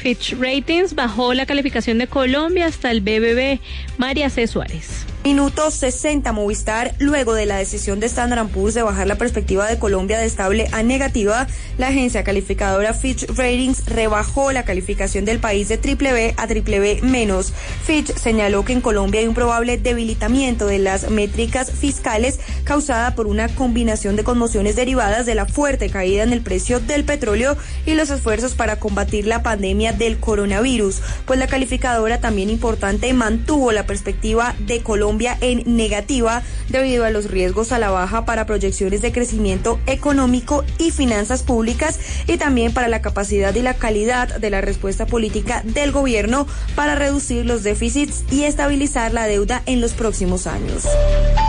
Fitch Ratings bajó la calificación de Colombia hasta el BBB. María C. Suárez. Minuto 60 Movistar. Luego de la decisión de Standard & Poor's de bajar la perspectiva de Colombia de estable a negativa, la agencia calificadora Fitch Ratings rebajó la calificación del país de BBB a BBB-. Fitch señaló que en Colombia hay un probable debilitamiento de las métricas fiscales causada por una combinación de conmociones derivadas de la fuerte caída en el precio del petróleo y los esfuerzos para combatir la pandemia del coronavirus. Pues la calificadora, también importante, mantuvo la perspectiva de Colombia en negativa debido a los riesgos a la baja para proyecciones de crecimiento económico y finanzas públicas, y también para la capacidad y la calidad de la respuesta política del gobierno para reducir los déficits y estabilizar la deuda en los próximos años.